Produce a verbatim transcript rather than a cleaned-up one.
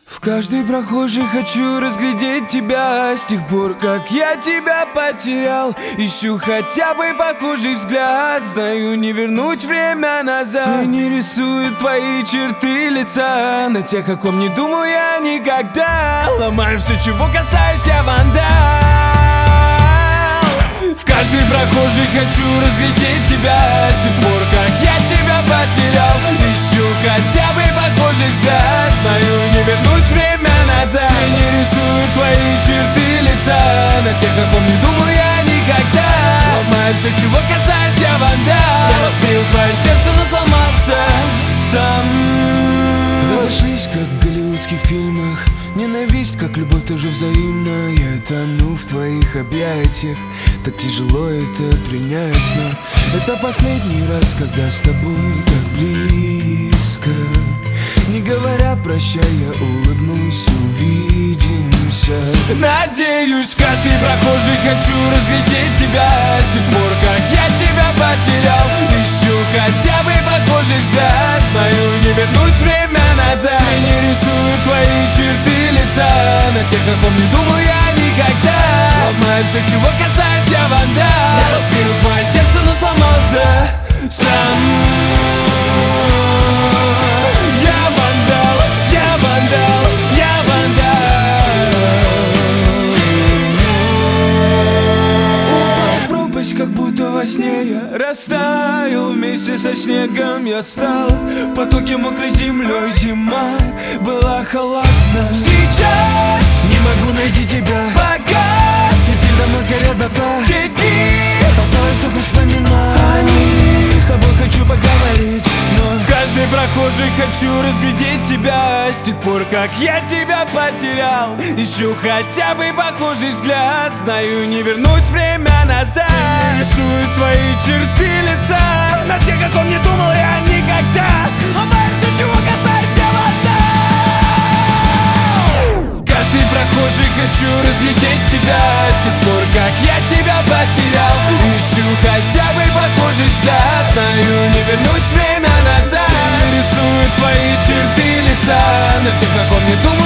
В каждой прохожей хочу разглядеть тебя. С тех пор, как я тебя потерял, ищу хотя бы похожий взгляд. Знаю, не вернуть время назад. Тени рисуют твои черты лица, на тех, о ком не думал я никогда. Ломаю все, чего касаюсь, я вандал. В каждой прохожей хочу разглядеть тебя. С тех пор, как я тебя потерял, ищу хотя бы похожий взгляд. Знаю, не вернуть время назад. Тени рисуют твои черты лица, на тех, о ком не думал я никогда. Ломаю все, чего касаюсь, я вандал. Я разбил твое сердце, но сломался сам. Разошлись, как в голливудских фильмах. Ненависть, как любовь, тоже взаимна. Я тону в твоих объятиях. Так тяжело это принять, но это последний раз, когда с тобой так близко. Не говоря прощай, я улыбнусь, увидимся. Надеюсь, в каждой прохожей хочу разглядеть тебя. С тех пор, как я тебя потерял, ищу хотя бы похожий взгляд. Знаю, не вернуть время назад. Тени рисуют твои черты лица, на тех, о ком не думал я никогда. Ломаю все, чего касаюсь, я вандал. Я разбил твое сердце, но сломался сам. Я вандал, я вандал, я вандал. Упал в пропасть, как будто во сне я растаял. Вместе со снегом я стал в потоке мокрой землей. Зима была холодна. Сейчас не могу найти тебя. Пока светиль давно сгорел дотла. Теперь осталось только вспоминаний. С тобой хочу поговорить, но в каждой прохожей хочу разглядеть тебя. С тех пор, как я тебя потерял, ищу хотя бы похожий взгляд. Знаю, не вернуть время назад. Рисуют твои черты лица, на тех, о ком не думал я никогда. Ломаю все, чего касаюсь, я вандал. Каждый прохожий хочу разглядеть тебя. С тех пор, как я тебя потерял, ищу хотя бы похожий взгляд. Знаю, не вернуть время назад. Тени рисуют твои черты лица, на тех, о ком не думал